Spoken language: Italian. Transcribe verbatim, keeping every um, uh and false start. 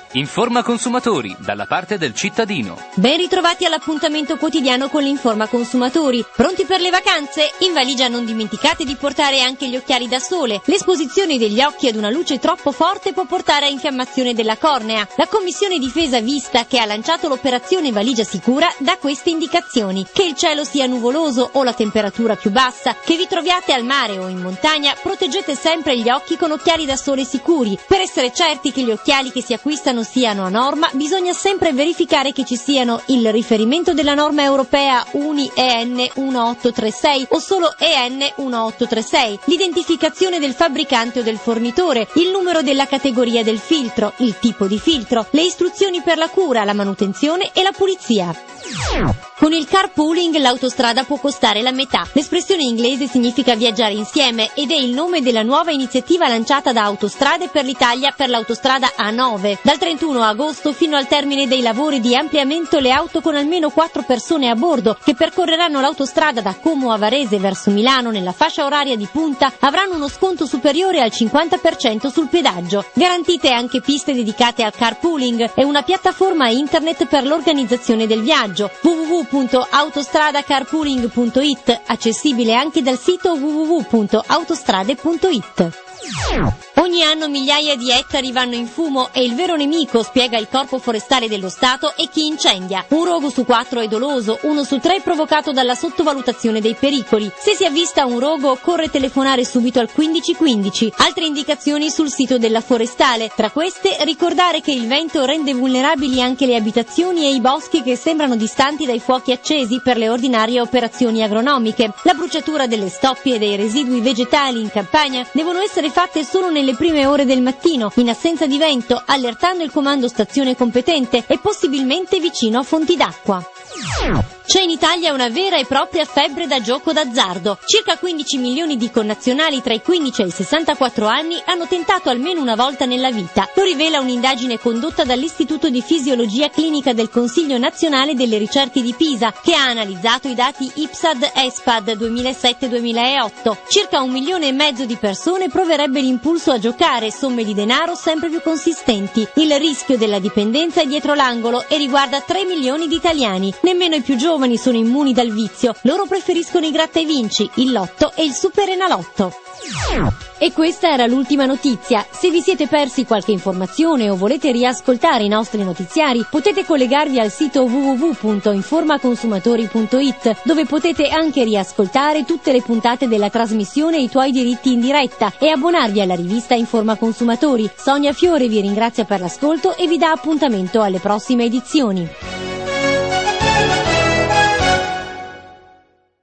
Informa Consumatori, dalla parte del cittadino. Ben ritrovati all'appuntamento quotidiano con l'Informa Consumatori. Pronti per le vacanze? In valigia non dimenticate di portare anche gli occhiali da sole. L'esposizione degli occhi ad una luce troppo forte può portare a infiammazione della cornea. La Commissione Difesa Vista, che ha lanciato l'operazione Valigia Sicura, dà queste indicazioni: che il cielo sia nuvoloso o la temperatura più bassa, che vi troviate al mare o in montagna, proteggete sempre gli occhi con occhiali da sole sicuri. Per essere certi che gli occhiali che si acquistano siano a norma, bisogna sempre verificare che ci siano il riferimento della norma europea U N I E N uno otto tre sei o solo E N uno otto tre sei, l'identificazione del fabbricante o del fornitore, il numero della categoria del filtro, il tipo di filtro, le istruzioni per la cura, la manutenzione e la pulizia. Con il carpooling l'autostrada può costare la metà. L'espressione inglese significa viaggiare insieme ed è il nome della nuova iniziativa lanciata da Autostrade per l'Italia per l'autostrada A nove. Dal trentuno agosto fino al termine dei lavori di ampliamento, le auto con almeno quattro persone a bordo che percorreranno l'autostrada da Como a Varese verso Milano nella fascia oraria di punta avranno uno sconto superiore al cinquanta per cento sul pedaggio. Garantite anche piste dedicate al carpooling e una piattaforma internet per l'organizzazione del viaggio, w w w punto autostradacarpooling punto i t, accessibile anche dal sito w w w punto autostrade punto i t. Ogni anno migliaia di ettari vanno in fumo e il vero nemico, spiega il Corpo Forestale dello Stato, è chi incendia. Un rogo su quattro è doloso, uno su tre è provocato dalla sottovalutazione dei pericoli. Se si avvista un rogo occorre telefonare subito al quindici quindici. Altre indicazioni sul sito della Forestale. Tra queste, ricordare che il vento rende vulnerabili anche le abitazioni e i boschi che sembrano distanti dai fuochi accesi per le ordinarie operazioni agronomiche. La bruciatura delle stoppie e dei residui vegetali in campagna devono essere fatte solo nelle prime ore del mattino, in assenza di vento, allertando il comando stazione competente e possibilmente vicino a fonti d'acqua. C'è in Italia una vera e propria febbre da gioco d'azzardo. Circa quindici milioni di connazionali tra i quindici e i sessantaquattro anni hanno tentato almeno una volta nella vita. Lo rivela un'indagine condotta dall'Istituto di Fisiologia Clinica del Consiglio Nazionale delle Ricerche di Pisa, che ha analizzato i dati IPSAD-ESPAD duemilasette duemilaotto. Circa un milione e mezzo di persone proverebbe l'impulso a giocare somme di denaro sempre più consistenti. Il rischio della dipendenza è dietro l'angolo e riguarda tre milioni di italiani. Nemmeno i più giovani sono immuni dal vizio, loro preferiscono i gratta e vinci, il lotto e il superenalotto. E questa era l'ultima notizia. Se vi siete persi qualche informazione o volete riascoltare i nostri notiziari, potete collegarvi al sito w w w punto informaconsumatori punto i t, dove potete anche riascoltare tutte le puntate della trasmissione I tuoi diritti in diretta e abbonarvi alla rivista Informa Consumatori. Sonia Fiore vi ringrazia per l'ascolto e vi dà appuntamento alle prossime edizioni.